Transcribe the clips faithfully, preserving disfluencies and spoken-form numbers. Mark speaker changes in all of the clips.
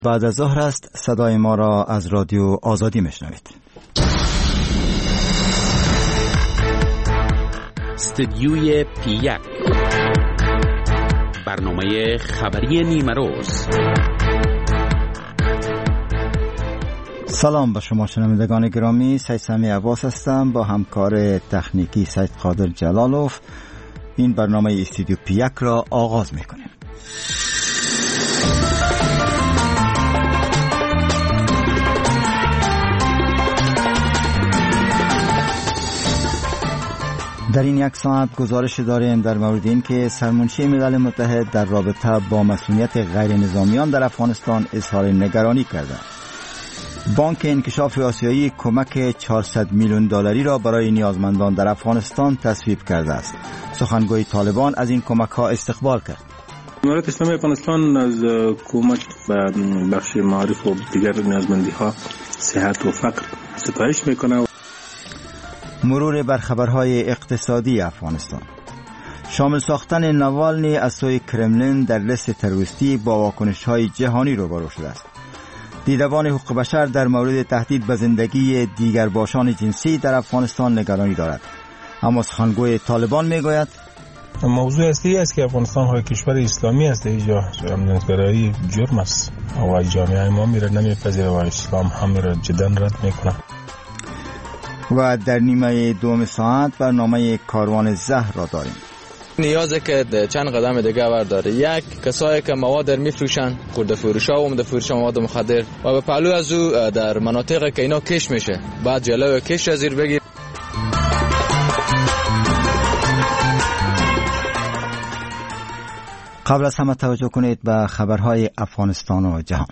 Speaker 1: بعد از ظهر است. صدای ما را از رادیو آزادی میشنوید.
Speaker 2: استدیوی پی یک، برنامه خبری نیمه روز.
Speaker 1: سلام به شما شنوندگان گرامی، سید سمی عباس هستم با همکار تکنیکی سید قادر جلالوف. این برنامه استدیو پی یک را آغاز میکنیم. در این یک ساعت گزارش داریم در مورد این که سرمنشی ملل متحد در رابطه با مسئولیت غیر نظامیان در افغانستان اظهار نگرانی کرده. بانک انکشاف آسیایی کمک چهارصد میلیون دلاری را برای نیازمندان در افغانستان تصویب کرده است. سخنگوی طالبان از این کمک ها استقبال کرد.
Speaker 3: امارات اسلامی افغانستان از کمک به بخش معارف و دیگر نیازمندی ها صحت و فقر ستایش میکنه.
Speaker 1: مرور بر خبرهای اقتصادی افغانستان. شامل ساختن نوالنی از سوی کرملین در لیست تروریستی با واکنش‌های جهانی روبرو شده است. دیدبان حقوق بشر در مورد تهدید به زندگی دیگر باشان جنسی در افغانستان نگرانی دارد. اما سخنگوی طالبان میگوید
Speaker 4: موضوع اصلی است که افغانستان های کشور اسلامی است، اینجا امنیتگرایی جرم است و جامعه ما میره نمیپذیره و اسلام هم میره جدا رد میکنه.
Speaker 1: و در نیمه دوم ساعت برنامه کاروان زهر را داریم.
Speaker 5: نیازه که چند قدم دیگه برداره. یک، کسایی که مواد در میفروشن، خورده فروشا و مد فروش مواد مخدر، و به پهلو از او در مناطقی که اینا کش میشه بعد جلوی کش را زیر بگیر.
Speaker 1: قبل از همه توجه کنید به خبرهای افغانستان و جهان.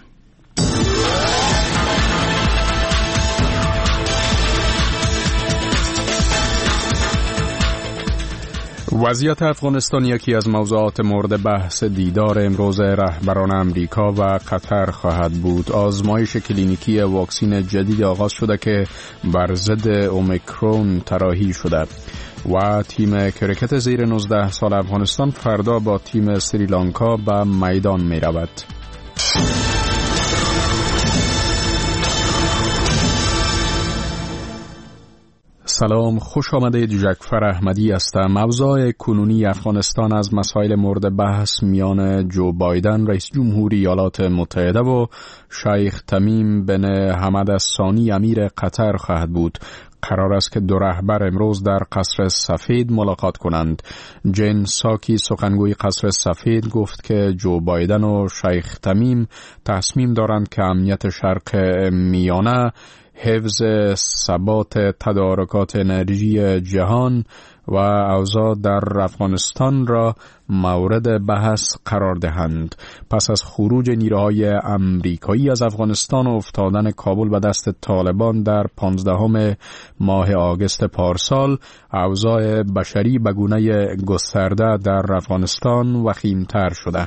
Speaker 6: وضعیت افغانستان یکی از موضوعات مورد بحث دیدار امروز رهبران امریکا و قطر خواهد بود. آزمایش کلینیکی واکسن جدید آغاز شده که بر ضد اومیکرون طراحی شده و تیم کرکت زیر نوزده سال افغانستان فردا با تیم سریلانکا به میدان می رود. سلام، خوش آمدید. جعفر احمدی هستم. موضوع کنونی افغانستان از مسائل مورد بحث میان جو بایدن رئیس جمهوری ایالات متحده و شیخ تمیم بن حمد الثانی امیر قطر خواهد بود. قرار است که دو رهبر امروز در قصر سفید ملاقات کنند. جین ساکی سخنگوی قصر سفید گفت که جو بایدن و شیخ تمیم تصمیم دارند که امنیت شرق میانه، حفظ ثبات تدارکات انرژی جهان و اوضاع در افغانستان را مورد بحث قرار دهند. پس از خروج نیروهای امریکایی از افغانستان و افتادن کابل به دست طالبان در پانزدهم ماه آگوست پارسال، اوضاع بشری به گونه گسترده در افغانستان وخیم‌تر شده.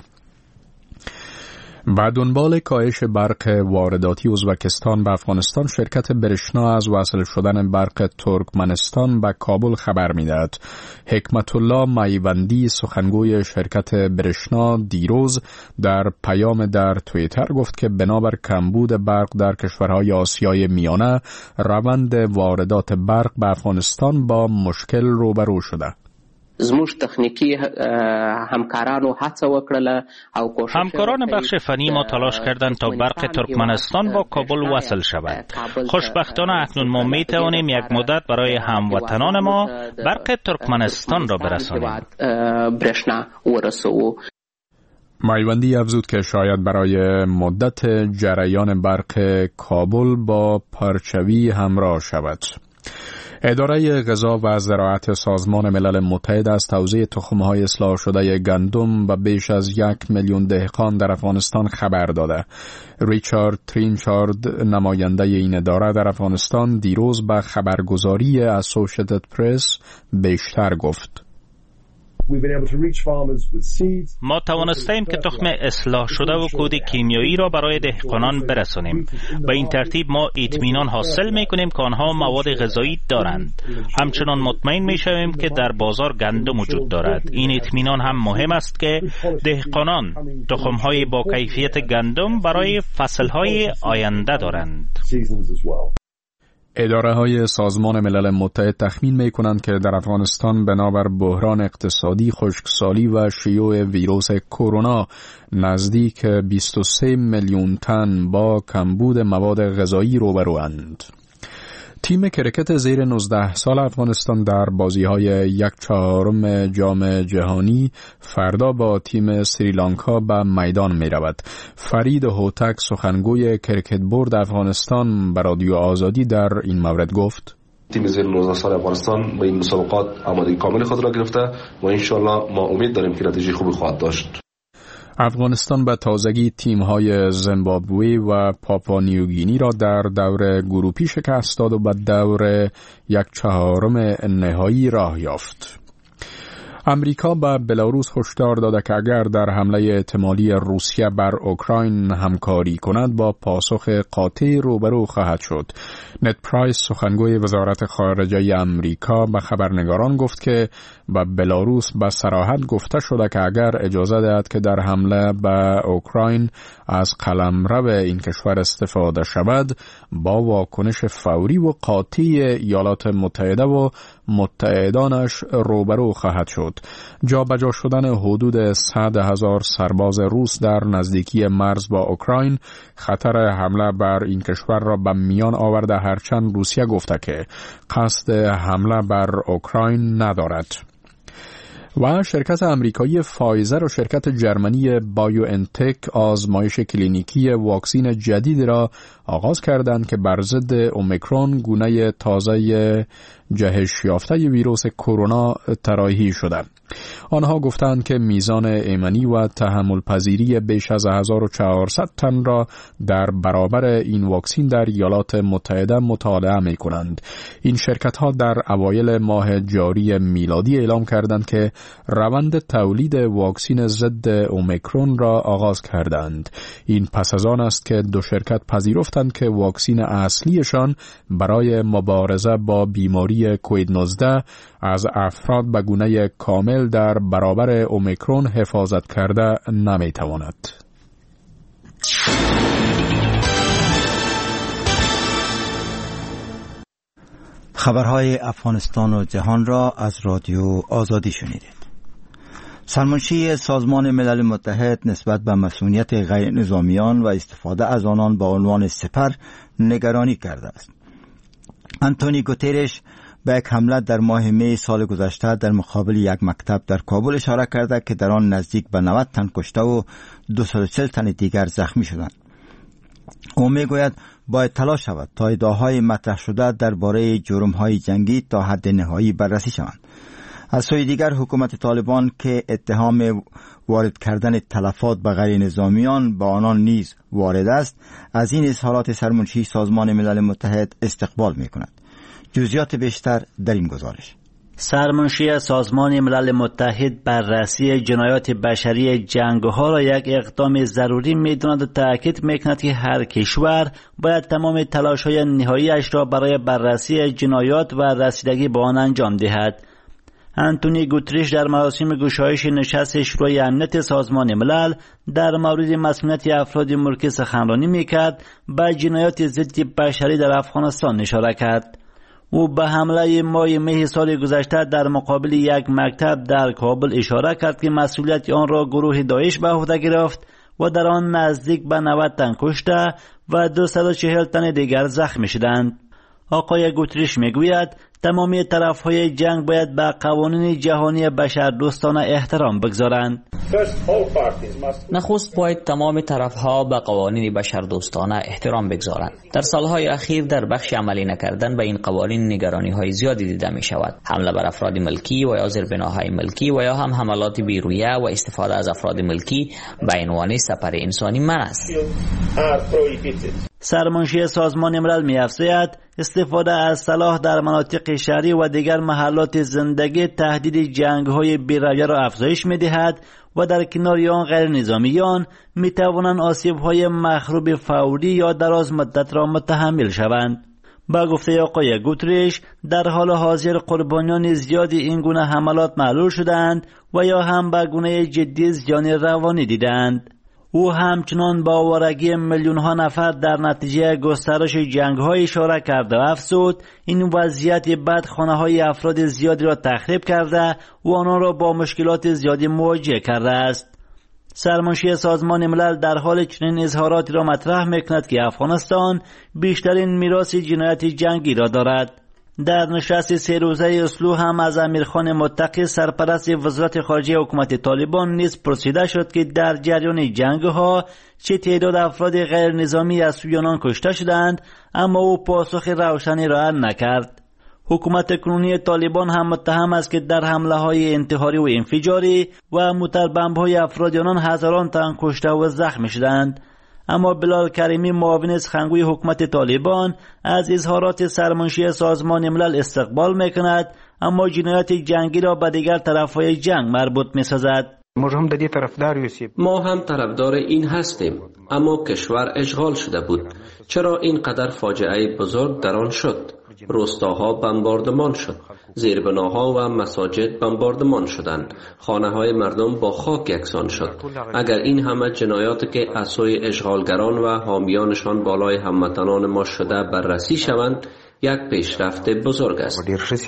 Speaker 6: با دنبال کاهش برق وارداتی ازبکستان به افغانستان، شرکت برشنا از وصل شدن برق ترکمنستان به کابل خبر می‌دهد. حکمت الله میوندی سخنگوی شرکت برشنا دیروز در پیام در توییتر گفت که بنابر کمبود برق در کشورهای آسیای میانه، روند واردات برق به افغانستان با مشکل روبرو شده.
Speaker 7: زموږ تخنیکی همکارانو هڅه وکړه او کوشش
Speaker 8: همکاران بخش فنی ما تلاش کردند تا برق ترکمنستان با کابل وصل شود. خوشبختانه اکنون ما می توانیم یک مدت برای هموطنان ما برق ترکمنستان را برسانیم.
Speaker 6: میوندی افزود که شاید برای مدت جریان برق کابل با پرچوی همراه شود. اداره غذا و زراعت سازمان ملل متحد از توزیع تخم‌های اصلاح شده گندم به بیش از یک میلیون دهقان در افغانستان خبر داده. ریچارد ترینچارد نماینده این اداره در افغانستان دیروز به خبرگزاری اسوسییتد پرس بیشتر گفت.
Speaker 8: ما توانستیم که تخم اصلاح شده و کود کیمیایی را برای دهقانان برسانیم. به این ترتیب ما اطمینان حاصل می‌کنیم که آنها مواد غذایی دارند. همچنان مطمئن می‌شویم که در بازار گندم وجود دارد. این اطمینان هم مهم است که دهقانان تخم‌های با کیفیت گندم برای فصل‌های آینده دارند.
Speaker 6: اداره های سازمان ملل متحد تخمین می کنند که در افغانستان بنابر بحران اقتصادی، خشکسالی و شیوع ویروس کرونا نزدیک بیست و سه میلیون تن با کمبود مواد غذایی روبروند. تیم کرکت زیر نوزده سال افغانستان در بازی‌های یک چهارم جام جهانی فردا با تیم سریلانکا به میدان می‌رود. فرید هوتک سخنگوی کرکت بورد افغانستان به رادیو آزادی در این مورد گفت:
Speaker 9: تیم زیر نوزده سال افغانستان به این مسابقات آمادگی کامل خود را گرفته و انشالله ما امید داریم که نتیجه خوبی خواهد داشت.
Speaker 6: افغانستان به تازگی تیم‌های زیمبابوه و پاپوا نیوگینی را در دور گروهی شکست داد و به دور یک چهارم نهایی راه یافت. امریکا به بلاروس هشدار داده که اگر در حمله احتمالی روسیه بر اوکراین همکاری کند با پاسخ قاطع روبرو خواهد شد. نت پرایس سخنگوی وزارت خارجه امریکا به خبرنگاران گفت که به بلاروس به صراحت گفته شده که اگر اجازه دهد که در حمله به اوکراین از قلمرو این کشور استفاده شود با واکنش فوری و قاطع ایالات متحده و متحدانش روبرو خواهد شد. جابجا شدن حدود صد هزار سرباز روس در نزدیکی مرز با اوکراین خطر حمله بر این کشور را به میان آورده، هرچند روسیه گفته که قصد حمله بر اوکراین ندارد. و شرکت امریکایی فایزر و شرکت جرمنی بایو انتک آزمایش کلینیکی واکسین جدید را آغاز کردند که بر ضد اومیکرون گونه تازه جهش یافته ویروس کرونا طراحی شده. آنها گفتند که میزان ایمنی و تحمل پذیری بیش از هزار و چهارصد تن را در برابر این واکسین در ایالات متحده مطالعه می کنند. این شرکت ها در اوایل ماه جاری میلادی اعلام کردند که روند تولید واکسین ضد اومیکرون را آغاز کردند. این پس از آن است که دو شرکت پذیرفتند که واکسین اصلیشان برای مبارزه با بیماری کووید نوزده از افراد به گونه کامل در برابر اومیکرون حفاظت کرده نمیتواند.
Speaker 1: خبرهای افغانستان و جهان را از رادیو آزادی شنیدید. سرمنشی سازمان ملل متحد نسبت به مسئولیت غیر نظامیان و استفاده از آنان به عنوان سپر نگرانی کرده است. آنتونی گوترش به یک حمله در ماه می سال گذشته در مقابل یک مکتب در کابل اشاره کرده که در آن نزدیک به نود تن کشته و دویست و چهل تن دیگر زخمی شدند. او می گوید باید تلاش شود تا ادعاهای مطرح شده درباره جرم‌های جنگی تا حد نهایی بررسی شوند. از سوی دیگر حکومت طالبان که اتهام وارد کردن تلفات به غیر نظامیان با آنان نیز وارد است، از این اظهارات سرمنشی سازمان ملل متحد استقبال می کند. جزئیات بیشتر در این گزارش.
Speaker 10: سرمنشی سازمان ملل متحد بررسی جنایات بشری جنگ‌ها را یک اقدام ضروری می‌داند و تأکید می‌کند که هر کشور باید تمام تلاش‌های نهایی‌اش را برای بررسی جنایات و رسیدگی به آن انجام دهد. آنتونی گوتریش در مراسم گشایش نشست شورای امنیت سازمان ملل در مورد مسئولیت افراد ملکی سخنرانی می‌کرد، به جنایات ضد بشری در افغانستان اشاره کرد. او به حمله ماه مه سال گذشته در مقابل یک مکتب در کابل اشاره کرد که مسئولیت آن را گروه داعش به عهده گرفت و در آن نزدیک به نود تن کشته و دویست و چهل تن دیگر زخمی شدند. آقای گوتریش میگوید تمامی طرف‌های جنگ باید به قوانین جهانی بشردوستانه احترام بگذارند.
Speaker 11: نخست باید تمام طرف‌ها به قوانین بشردوستانه احترام بگذارند. در سالهای اخیر در بخش عملی نکردن به این قوانین نگرانی‌های زیادی دیده می‌شود. حمله بر افراد ملکی و یا زیربناهای ملکی و یا هم حملات بیرویه و استفاده از افراد ملکی به عنوان سپر انسانی منع است.
Speaker 10: سرمنشی سازمان ملل می‌افزاید استفاده از سلاح در مناطق شهری و دیگر محلات زندگی تهدید جنگ‌های بی‌رویه را افزایش می‌دهد و در کنار آن غیر نظامیان می‌توانند آسیب‌های مخروب فوری یا دراز مدت را متحمل شوند. با گفته آقای گوتریش در حال حاضر قربانیان زیادی این گونه حملات معلول شدند و یا هم به گونه جدی زیان روانی دیدند. او همچنان با آوارگی میلیون ها نفر در نتیجه گسترش جنگ های اشاره کرده و افزود این وضعیت بد خانه های افراد زیادی را تخریب کرده و آنها را با مشکلات زیادی مواجه کرده است. سرمنشی سازمان ملل در حال چنین اظهاراتی را مطرح میکند که افغانستان بیشترین میراث جنایت جنگی را دارد. در نشست سه روزه اسلو هم از امیرخان متقی سرپرست وزارت خارجه حکومت طالبان نیز پرسیده شد که در جریان جنگ ها چه تعداد افراد غیر نظامی از سوی آنان کشته شدند، اما او پاسخ روشنی را نکرد. حکومت کنونی طالبان هم متهم است که در حمله های انتحاری و انفجاری و موتربمب های افراد آنان هزاران تن کشته و زخمی شدند. اما بلال کریمی معاون سخنگوی حکومت طالبان از اظهارات سرمنشی سازمان ملل استقبال میکند، اما جنایت جنگی را به دیگر طرفهای جنگ مربوط میسازد.
Speaker 7: ما هم طرفدار این هستیم، اما کشور اشغال شده بود. چرا اینقدر فاجعه بزرگ در آن شد؟ روستاها بمباردمان شد، زیربناها و مساجد بمباردمان شدند، خانه های مردم با خاک یکسان شد. اگر این همه جنایاتی که از سوی اشغالگران و حامیانشان بالای هموطنان ما شده بررسی شوند، یک پیشرفت بزرگ است.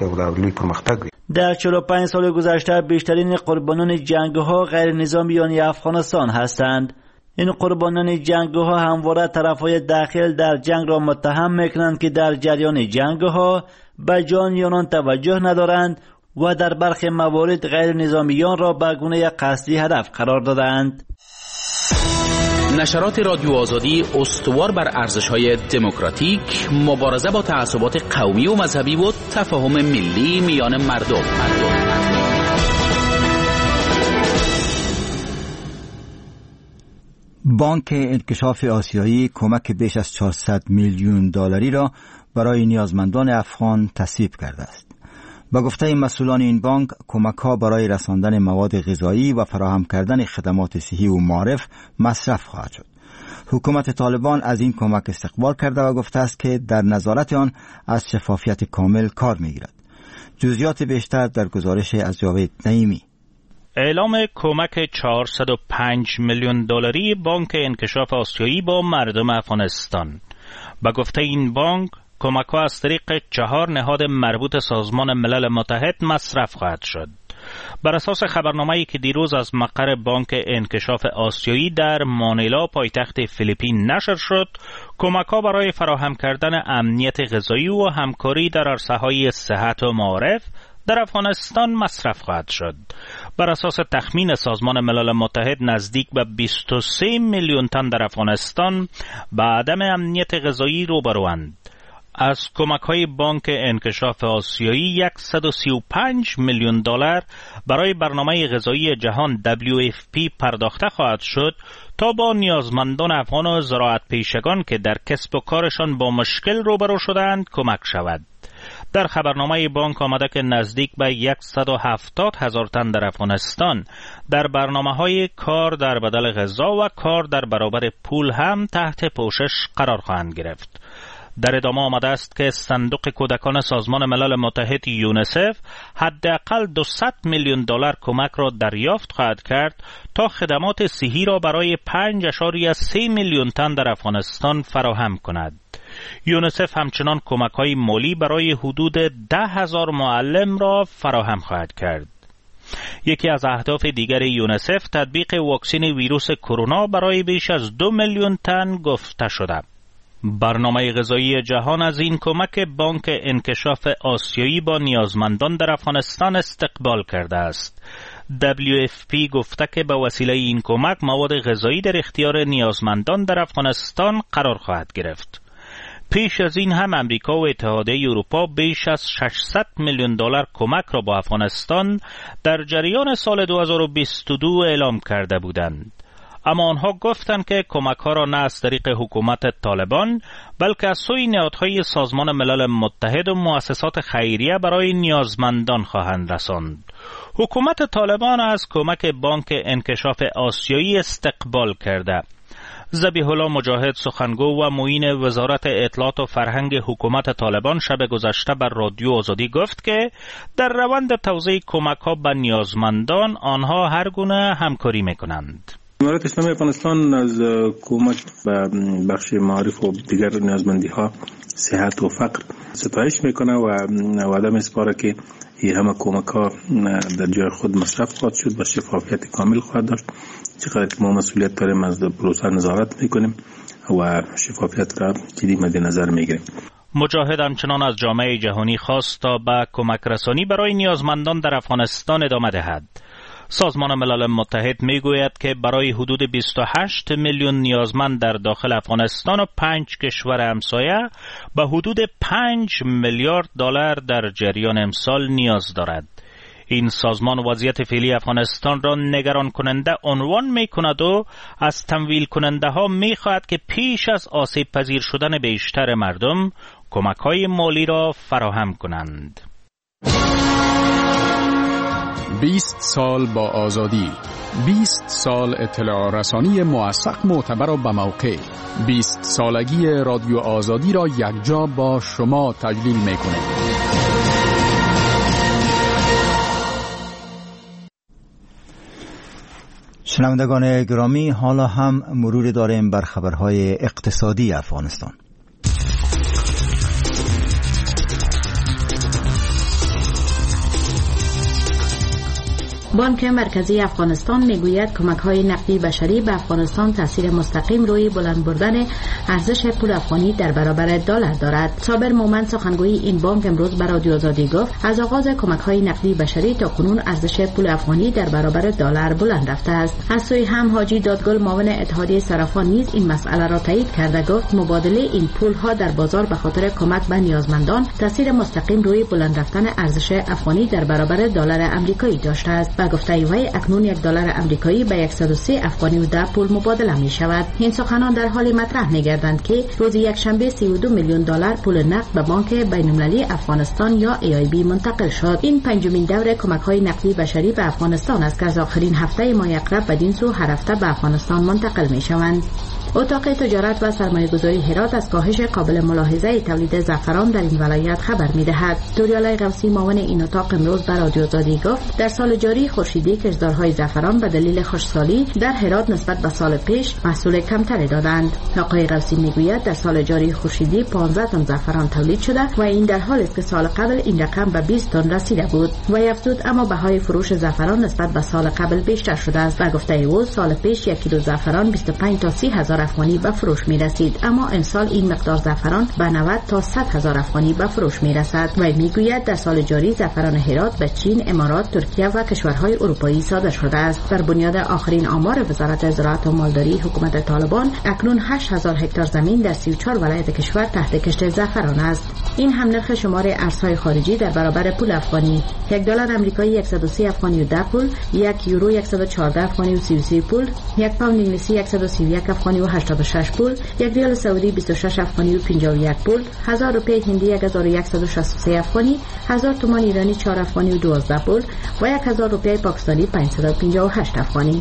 Speaker 10: در چهل و پنج سال گذشته بیشترین قربانان جنگ‌ها غیر نظامیان افغانستان هستند. این قربانان جنگ‌ها همواره طرف‌های داخل در جنگ را متهم می‌کنند که در جریان جنگ‌ها به جان آنان توجه ندارند و در برخی موارد غیر نظامیان را به گونه قصدی هدف قرار دادند.
Speaker 2: نشرات رادیو آزادی استوار بر ارزش‌های دموکراتیک، مبارزه با تعصبات قومی و مذهبی و تفاهم ملی میان مردم. مردم.
Speaker 1: بانک انکشاف آسیایی کمک بیش از چهارصد میلیون دلاری را برای نیازمندان افغان تصویب کرده است. با گفته مسئولان این بانک، کمک‌ها برای رساندن مواد غذایی و فراهم کردن خدمات صحی و معرف مصرف خواهد شد. حکومت طالبان از این کمک استقبال کرده و گفته است که در نظارت آن از شفافیت کامل کار می‌گیرد. جزئیات بیشتر در گزارش از جاوید نعیمی.
Speaker 8: اعلام کمک چهارصد و پنج میلیون دلاری بانک انکشاف آسیایی با مردم افغانستان. با گفته این بانک، کمک‌ها از طریق چهار نهاد مربوط سازمان ملل متحد مصرف خواهد شد. بر اساس خبرنامه‌ای که دیروز از مقر بانک انکشاف آسیایی در مانیلا پایتخت فیلیپین نشر شد، کمک‌ها برای فراهم کردن امنیت غذایی و همکاری در عرصه‌های صحت و معارف در افغانستان مصرف خواهد شد. بر اساس تخمین سازمان ملل متحد نزدیک به بیست و سه میلیون تن در افغانستان به عدم امنیت غذایی روبروند. از کمک‌های بانک انکشاف آسیایی صد و سی و پنج میلیون دلار برای برنامه غذایی جهان دبلیو اف پی پرداخته خواهد شد تا با نیازمندان افغان و زراعت پیشگان که در کسب و کارشان با مشکل روبرو شدند کمک شود. در خبرنامه بانک آمده که نزدیک به صد و هفتاد هزار تن در افغانستان در برنامه‌های کار در بدل غذا و کار در برابر پول هم تحت پوشش قرار خواهند گرفت. در ادامه آمده است که صندوق کودکان سازمان ملل متحد یونسف حداقل دویست میلیون دلار کمک را دریافت خواهد کرد تا خدمات صحی را برای پنج ممیز سه میلیون تن در افغانستان فراهم کند. یونسف همچنان کمک‌های مالی برای حدود ده هزار معلم را فراهم خواهد کرد. یکی از اهداف دیگر یونسف تطبیق واکسن ویروس کرونا برای بیش از دو میلیون تن گفته شده. برنامه غذایی جهان از این کمک بانک انکشاف آسیایی با نیازمندان در افغانستان استقبال کرده است. دبلیو اف پی گفته که به وسیله این کمک مواد غذایی در اختیار نیازمندان در افغانستان قرار خواهد گرفت. پیش از این هم امریکا و اتحادیه اروپا بیش از ششصد میلیون دلار کمک را با افغانستان در جریان سال دو هزار و بیست و دو اعلام کرده بودند. اما آنها گفتند که کمک ها را نه از طریق حکومت طالبان بلکه از سوی نهادهای سازمان ملل متحد و مؤسسات خیریه برای نیازمندان خواهند رساند. حکومت طالبان از کمک بانک انکشاف آسیایی استقبال کرده. ذبیح الله مجاهد سخنگو و معین وزارت اطلاعات و فرهنگ حکومت طالبان شب گذشته بر رادیو آزادی گفت که در روند توزیع کمک ها به نیازمندان آنها هر گونه همکاری میکنند.
Speaker 3: امارت اسلامی افغانستان از کمک به بخش معارف و دیگر نیازمندی ها صحت و فقر ستایش میکنه و وعده میسپاره که این همه کمک ها در جای خود مصرف خواهد شد و شفافیت کامل خواهد داشت. چقدر که ما مسئولیت داریم از پروسه نظارت میکنیم و شفافیت را جدی مد نظر میگیریم.
Speaker 8: مجاهد همچنان از جامعه جهانی خواست تا به کمک رسانی برای نیازمندان در افغانستان ادامه دهد. سازمان ملل متحد میگوید که برای حدود بیست و هشت میلیون نیازمند در داخل افغانستان و پنج کشور همسایه به حدود پنج میلیارد دلار در جریان امسال نیاز دارد. این سازمان وضعیت فعلی افغانستان را نگران کننده عنوان می کند و از تمویل کننده ها می خواهد که پیش از آسیب پذیر شدن بیشتر مردم کمک های مالی را فراهم کنند.
Speaker 6: بیست سال با آزادی، بیست سال اطلاع رسانی موثق، معتبر و بموقع. بیست سالگی رادیو آزادی را یکجا با شما تجلیل میکنه.
Speaker 1: شنوندگان گرامی، حالا هم مرور داریم بر خبرهای اقتصادی افغانستان.
Speaker 12: بانک مرکزی افغانستان میگوید کمک‌های نقدی بشری به افغانستان تاثیر مستقیم روی بلند بردن ارزش پول افغانی در برابر دلار دارد. صابر مومن سخنگوی این بانک امروز به رادیو آزادی گفت از آغاز کمک‌های نقدی بشری تا کنون ارزش پول افغانی در برابر دلار بلند رفته است. از سوی هم حاجی دادگل معاون اتحادیه صرافان نیز این مسئله را تایید کرده گفت مبادله این پول‌ها در بازار به خاطر کمک به نیازمندان تاثیر مستقیم روی بلند رفتن ارزش افغانی در برابر دلار آمریکایی داشته است. و گفته وی اکنون یک دلار آمریکایی به صد و سه افغانی و ده پول مبادله می شود. این سخنان در حالی مطرح می گردند که روز یک شنبه سی و دو میلیون دلار پول نقد به بانک بین‌المللی افغانستان یا ای آی بی منتقل شد. این پنجمین دور کمک‌های نقدی بشری به افغانستان است که از آخرین هفته ماه اقرب بدین سو هر هفته به افغانستان منتقل می شوند. اتاق تجارت و سرمایه‌گذاری هرات از کاهش قابل ملاحظه تولید زعفران در این ولایت خبر می‌دهد. دوریالای قوسی معاون این اتاق امروز به رادیو آزادی گفت در سال جاری خورشیدی کشتزارهای زعفران به دلیل خشکسالی در هرات نسبت به سال پیش محصول کمتری دادند. آقای قوسی میگوید در سال جاری خورشیدی پانزده تن زعفران تولید شده و این در حالی است که سال قبل این رقم به بیست تن رسیده بود. و افزود اما بهای فروش زعفران نسبت به سال قبل بیشتر شده است و گفته او سال پیش یک کیلو زعفران بیست و پنج تا سی هزار افغانی به فروش می رسید، اما امسال این مقدار زعفران به نود تا صد هزار افغانی به فروش می رسد. و میگوید در سال جاری زعفران هرات به چین، امارات، ترکیه و کشورهای اروپایی صادر شده است. بر بنیاد آخرین آمار وزارت زراعت و مالداری حکومت طالبان اکنون هشت هزار هکتار زمین در سی و چهار ولایت کشور تحت کشت زعفران است. این هم نرخ شمار ارزهای خارجی در برابر پول افغانی: یک دلار آمریکایی صد و سه افغانی و ده پول، یک یورو صد و چهارده افغانی و سی و سه پول، یک پوند انگلیسی صد و سی و یک افغانی و هشتاد و شش پول، یک ریال سعودی بیست و شش افغانی و پنجاه و یک پول، هزار روپیه هندی یک هزار و صد و شصت و سه افغانی، هزار تومان ایرانی چهار افغانی و دوازده پول و یک هزار روپیه پاکستانی پانصد و پنجاه و هشت افغانی.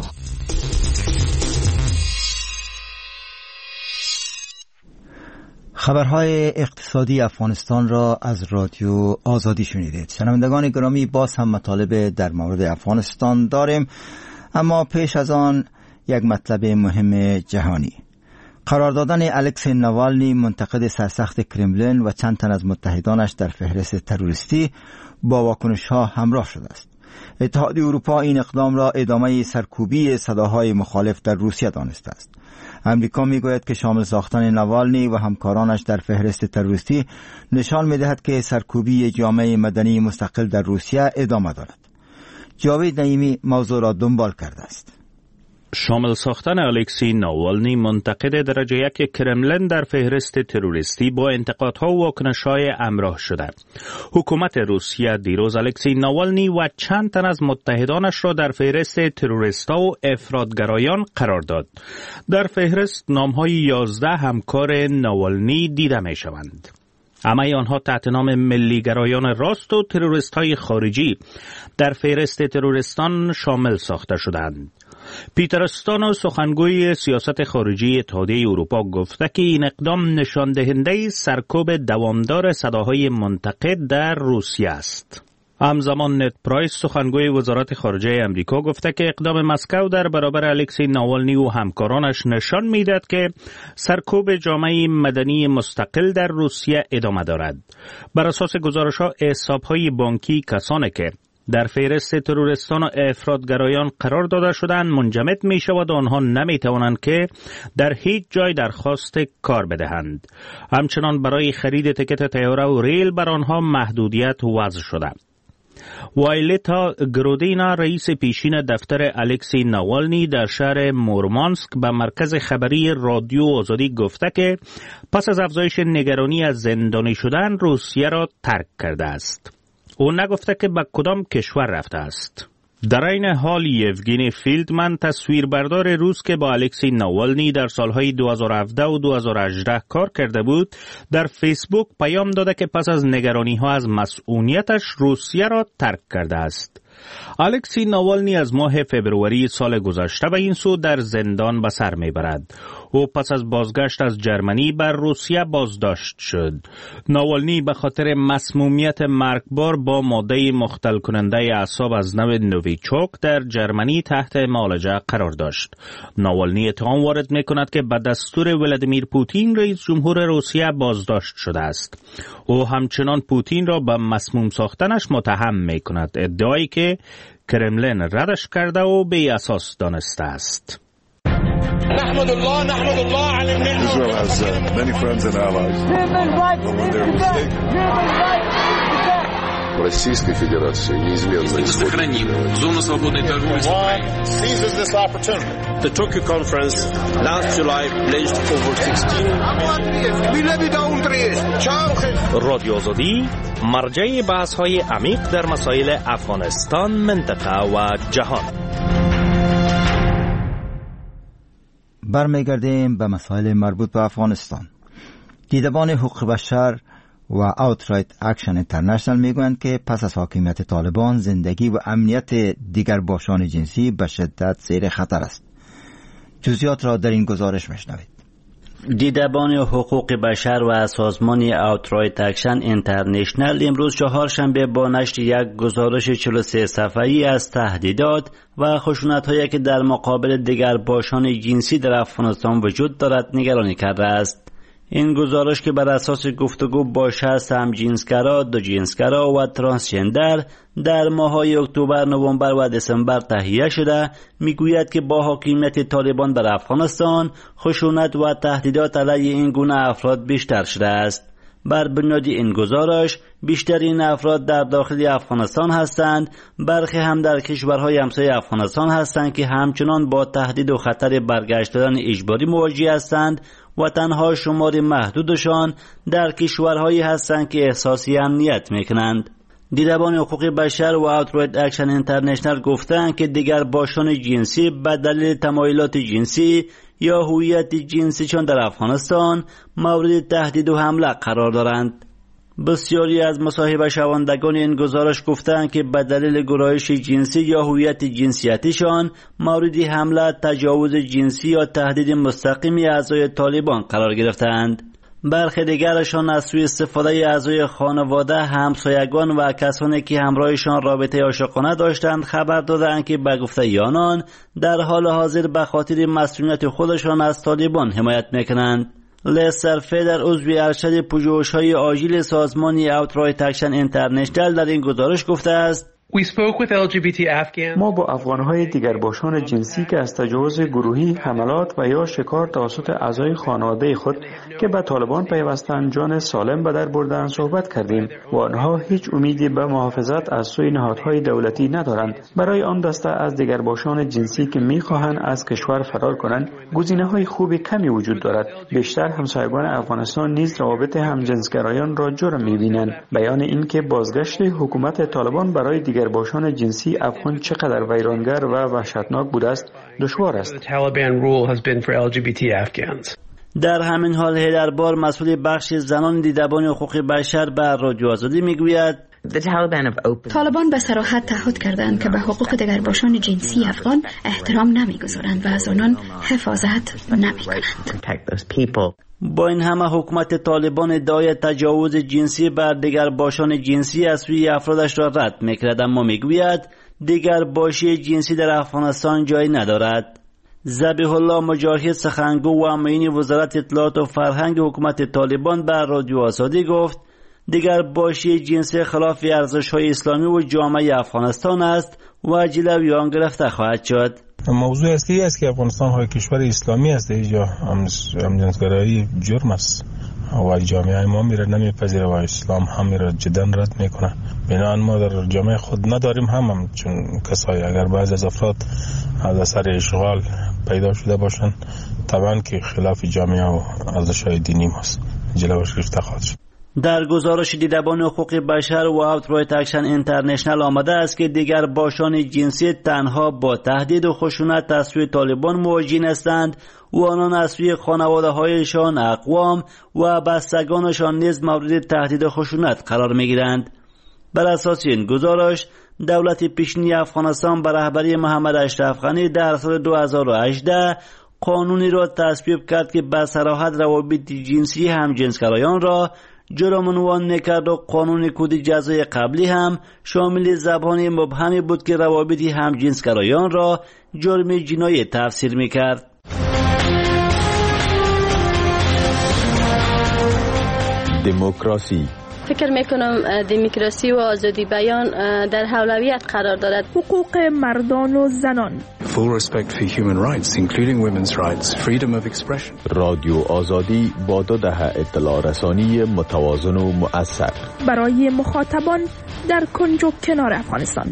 Speaker 1: خبرهای اقتصادی افغانستان را از رادیو آزادی شنیدید. شنوندگان گرامی، باز هم مطالب در مورد افغانستان داریم، اما پیش از آن یک مطلب مهم جهانی. قرار دادن الکسی ناوالنی منتقد سرسخت کرملین و چند تن از متحدانش در فهرست تروریستی با واکنش ها همراه شده است. اتحادیه اروپا این اقدام را ادامه سرکوبی صداهای مخالف در روسیه دانسته است. امریکا میگوید که شامل ساختن ناوالنی و همکارانش در فهرست تروریستی نشان میدهد که سرکوبی جامعه مدنی مستقل در روسیه ادامه دارد. جاوید نعیمی موضوع را دنبال کرده است.
Speaker 8: شامل ساختن الکسی ناوالنی منتقد درجه یک کرملن در فهرست تروریستی با انتقادها و واکنش‌های همراه شده. حکومت روسیه دیروز الکسی ناوالنی و چند تن از متحدانش را در فهرست تروریستا و افراطگرایان قرار داد. در فهرست نام‌های یازده همکار ناوالنی دیده می‌شوند. همه آنها تحت نام ملیگرایان راست و تروریست‌های خارجی در فهرست تروریستان شامل ساخته شدند. پیتر استانو سخنگوی سیاست خارجی اتحادیه اروپا گفته که این اقدام نشان دهنده سرکوب دوامدار صداهای منتقد در روسیه است. همزمان نت پرایس سخنگوی وزارت خارجه امریکا گفته که اقدام مسکو در برابر الکسی ناوالنی و همکارانش نشان می‌دهد که سرکوب جامعه مدنی مستقل در روسیه ادامه دارد. بر اساس گزارش‌ها حساب‌های بانکی کسانی که در فهرست تروریستان و افراطگرایان قرار داده شدند منجمد می شود و آنها نمی توانند که در هیچ جای درخواست کار بدهند. همچنان برای خرید تکت طیاره و ریل بر آنها محدودیت وضع شده. وایلتا گرودینا رئیس پیشین دفتر الکسی ناوالنی در شهر مورمانسک به مرکز خبری رادیو آزادی گفته که پس از افزایش نگرانی از زندانی شدن روسیه را ترک کرده است. او نگفته که به کدام کشور رفته است. در این حال یوگینی فیلدمن تصویربردار روس که با الکسی ناوالنی در سالهای دو هزار و هفده و دو هزار و هجده کار کرده بود در فیسبوک پیام داده که پس از نگرانی ها از مسئولیتش روسیه را ترک کرده است. الکسی ناوالنی از ماه فبروری سال گذشته به این سو در زندان به سر میبرد. او پس از بازگشت از جرمنی بر روسیه بازداشت شد. ناوالنی به خاطر مسمومیت مرگبار با ماده مختل کننده اعصاب از نوع نویچوک در جرمنی تحت معالجه قرار داشت. ناوالنی اتهام وارد میکند که به دستور ولادیمیر پوتین رئیس جمهور روسیه بازداشت شده است. او همچنان پوتین را به مسموم ساختنش متهم میکند، ادعایی که کرملن ردش کرده و بی اساس دانسته است.
Speaker 13: نحمد الله نحمد الله على النعمة. Israel has uh, many friends and allies. But when they're mistaken.
Speaker 14: Российской Федерации неизменно
Speaker 15: сохраним зону свободной торговли с Украиной.
Speaker 13: Seizes this opportunity. The Tokyo conference last July pledged over sixteen.
Speaker 16: رادیو آزادی مرجع بحث‌های عمیق در مسائل افغانستان، منطقه و جهان.
Speaker 1: برمیگردیم به مسائل مربوط به افغانستان. دیدبان حقوق بشر و اوترایت اکشن اینترنشنال میگویند که پس از حاکمیت طالبان زندگی و امنیت دیگر باشان جنسی به شدت زیر خطر است. جزئیات را در این گزارش میشنوید.
Speaker 10: دیدبان حقوق بشر و سازمان اوترایت اکشن اینترنشنال امروز چهارشنبه با نشر یک گزارش چهل و سه صفحه‌ای از تهدیدات و خشونت‌هایی که در مقابل دیگر باشان جنسی در افغانستان وجود دارد نگرانی کرده است. این گزارش که بر اساس گفتگو با شصت همجنسگرا، دوجنسگرا و ترانسجندر در ماه‌های اکتبر، نوامبر و دسامبر تهیه شده میگوید که با حاکمیت طالبان بر افغانستان خشونت و تهدیدات علیه این گونه افراد بیشتر شده است. بر بنیاد این گزارش بیشتر این افراد در داخل افغانستان هستند، برخی هم در کشورهای همسایه افغانستان هستند که همچنان با تهدید و خطر برگشت دادن اجباری مواجه هستند و تنها شمار محدودشان در کشورهایی هستند که احساسی امنیت میکنند. دیدبان حقوق بشر و اوترایت اکشن اینترنشنال گفتند که دیگر باشان جنسی به دلیل تمایلات جنسی یا هویت جنسیشان در افغانستان مورد تهدید و حمله قرار دارند. بسیاری از مصاحبه شوندگان این گزارش گفتند که به دلیل گرایش جنسی یا هویت جنسیتیشان مورد حمله، تجاوز جنسی یا تهدید مستقیمی اعضای طالبان قرار گرفتند. برخی دیگرشان از سوء استفاده اعضای خانواده، همسایگان و کسانی که همراهشان رابطه عاشقانه داشتند خبر دادند که به گفته آنان در حال حاضر به خاطر مسئولیت خودشان از طالبان حمایت میکنند. لستر فیدر عضو ارشد پژوهش‌های آژیل سازمان اوترایت اکشن اینترنشنال در این گزارش گفته است
Speaker 17: ما با افغانهای دیگر باشان جنسی که از تجاوز گروهی، حملات و یا شکار توسط اعضای خانواده خود که به طالبان پیوستند جان سالم به در بردند صحبت کردیم و آنها هیچ امیدی به محافظت از سوی نهادهای دولتی ندارند. برای آن دسته از دیگر باشان جنسی که می‌خواهند از کشور فرار کنند گزینه‌های خوب کمی وجود دارد. بیشتر همسایگان افغانستان نیز روابط همجنسگرایان را جرم می‌بینند. بیان این که بازگشت حکومت طالبان برای دیگر باشان جنسی افغان چقدر ویرانگر و وحشتناک بوده است دشوار است.
Speaker 10: در همین حال هیدربار مسئول بخش زنان دیدبان حقوق بشر به رادیو آزادی میگوید
Speaker 18: طالبان به صراحت تعهد کردند که به حقوق دیگرباشان جنسی افغان احترام نمیگذارند و از آنان حفاظت نمیکنند.
Speaker 10: با این همه حکومت طالبان ادعای تجاوز جنسی بر دیگرباشان جنسی از سوی افرادش را رد میکند، اما میگوید دیگرباشی جنسی در افغانستان جای ندارد. ذبیح الله مجاهد سخنگو و معین وزارت اطلاعات و فرهنگ حکومت طالبان بر رادیو آزادی گفت دیگرباشی جنسی خلاف ارزش‌های اسلامی و جامعه افغانستان است و جلوی آن گرفته خواهد شد.
Speaker 4: موضوع اصلی است که افغانستان های کشور اسلامی است، اینجا همجنسگرایی جرم است و جامعه ما میره نمیپذیره و اسلام هم میره جدا رد میکنه. بنابراین ما در جامعه خود نداریم هم, هم چون کسایی اگر بعض از افراد از اثر اشغال پیدا شده باشن طبعا که خلاف جامعه و ارزش‌های دینی ماست، جلوش گرفته خواهد شد.
Speaker 10: در گزارش دیدبان حقوق بشر و اوترایت اکشن اینترنشنال آمده است که دیگر باشان جنسی تنها با تهدید و خشونت از سوی طالبان مواجه هستند و آنان از سوی خانواده‌هایشان، اقوام و بستگانشان نیز مورد تهدید و خشونت قرار می‌گیرند. بر اساس این گزارش دولت پیشینی افغانستان به رهبری محمد اشرف غنی در سال دو هزار و هجده قانونی را تصویب کرد که به صراحت روابط جنسی همجنسگرایان را جرم عنوان نکرد و قانون کد جزای قبلی هم شامل زبان مبهمی بود که روابط همجنسگرایان را جرم جنایی تفسیر میکرد.
Speaker 19: دموکراسی
Speaker 20: فکر میکنم دموکراسی و آزادی بیان در اولویت قرار دارد.
Speaker 21: حقوق مردان و زنان.
Speaker 19: Full respect for human rights including women's rights, freedom of expression. رادیو آزادی با دو دهه اطلاع رسانی متوازن و مؤثر
Speaker 21: برای مخاطبان در کنج و کنار افغانستان.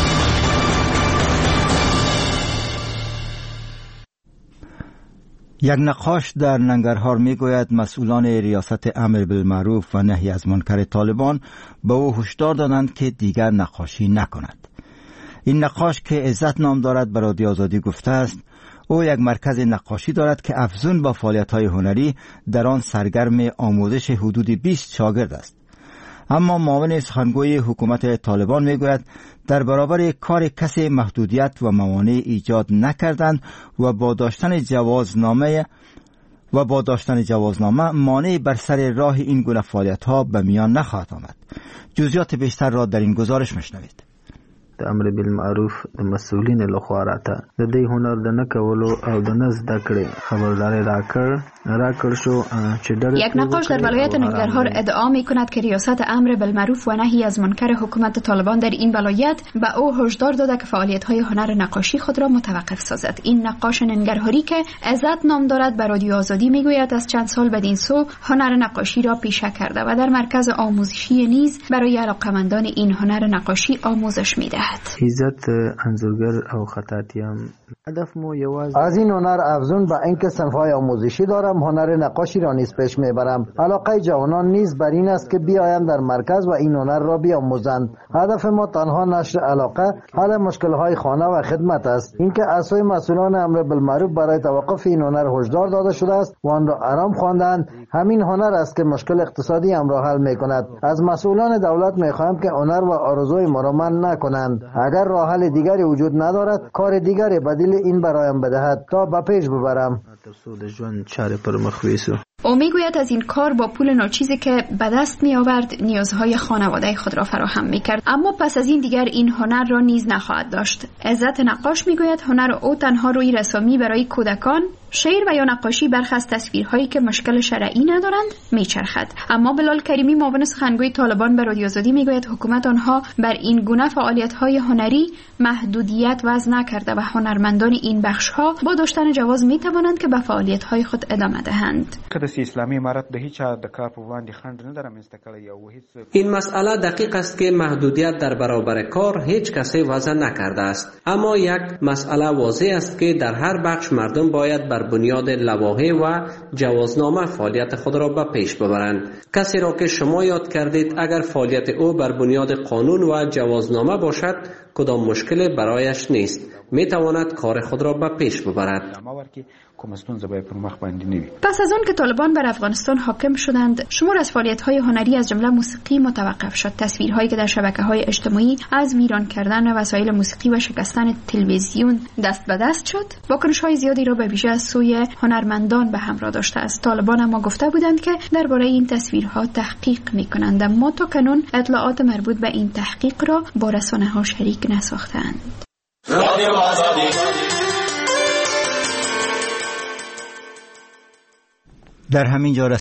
Speaker 1: یک نقاش در ننگرهار میگوید مسئولان ریاست امر بالمعروف و نهی از منکر طالبان به او هشدار دادند که دیگر نقاشی نکند. این نقاش که عزت نام دارد به رادیو آزادی گفته است او یک مرکز نقاشی دارد که افزون با فعالیت‌های هنری در آن سرگرم آموزش حدود بیست شاگرد است. اما معاون سخنگوی حکومت طالبان میگوید در برابر کار کسی محدودیت و موانع ایجاد نکردند و با داشتن جوازنامه و با داشتن جوازنامه مانع بر سر راه این گونه فعالیت‌ها به میان نخواهد آمد. جزئیات بیشتر را در این گزارش میشنوید.
Speaker 22: د امر بالمعروف د مسؤلین لخوا راته د دې هنر د نه کولو او د نه زده کړې خبرداری راکړ راکړ شو چې
Speaker 18: یک نقاش در ولایت ننگرهار ادعا می کند که ریاست امر بالمعروف و نهی از منکر حکومت طالبان در این ولایت به او هشدار داده که فعالیت‌های هنر نقاشی خود را متوقف سازد. این نقاش ننگرهاری که عزت نام دارد به رادیو آزادی میگوید از چند سال بدین سو هنر نقاشی را پیشه کرده و در مرکز آموزشی نیز برای علاقه‌مندان این هنر نقاشی آموزش می‌دهد.
Speaker 22: عزت انځورګر او خطاطیم هدف مو یوازې
Speaker 23: از این هنر افزون به اینکه صنف‌های آموزشی دارم هنر نقاشی را نیز پیش میبرم. علاقه جوانان نیز بر این است که بیایند در مرکز و این هنر را بیاموزند. هدف ما تنها نشر علاقه، حل مشکل‌های خانه و خدمت است. اینکه از سوی مسئولان امر بالمعروف برای توقف این هنر هشدار داده شده است و آن را آرام خواندند. همین هنر است که مشکل اقتصادی هم را حل میکند. از مسئولان دولت میخواهم که هنر و آرزوی ما را منع نکنند. اگر راه حل دیگری وجود ندارد کار دیگری بدیل این برایم بدهد تا به پیش ببرم.
Speaker 18: او میگوید از این کار با پول ناچیزی که به دست می آورد نیازهای خانواده خود را فراهم می کرد، اما پس از این دیگر این هنر را نیز نخواهد داشت. عزت نقاش میگوید هنر او تنها روی رسامی برای کودکان، شعر و یا نقاشی برخی از تصویرهایی که مشکل شرعی ندارند میچرخد. اما بلال کریمی معاون سخنگوی طالبان به رادیو آزادی میگوید حکومت آنها بر این گونه فعالیت‌های هنری محدودیت وضع نکرده و هنرمندان این بخش‌ها با داشتن جواز میتوانند که به فعالیت‌های خود ادامه دهند.
Speaker 7: این مسئله دقیق است که محدودیت در برابر کار هیچ کسی وضع نکرده است، اما یک مسئله واضح است که در هر بخش مردم باید بر بنیاد لوایح و جوازنامه فعالیت خود را به پیش ببرند. کسی را که شما یاد کردید اگر فعالیت او بر بنیاد قانون و جوازنامه باشد کدام مشکلی برایش نیست، می تواند کار خود را به پیش ببرد.
Speaker 18: پس از آن که طالبان بر افغانستان حاکم شدند، شمار از فعالیت‌های هنری از جمله موسیقی متوقف شد. تصویرهایی که در شبکه‌های اجتماعی از ویران کردن وسایل موسیقی و شکستن تلویزیون دست به دست شد، واکنش‌های زیادی را به ویژه از سوی هنرمندان به همراه داشته است. طالبان اما گفته بودند که درباره این تصویرها تحقیق می‌کنند، اما تا کنون اطلاعات مربوط به این تحقیق را با رسانه‌ها شریک نساختند.
Speaker 1: در همین جا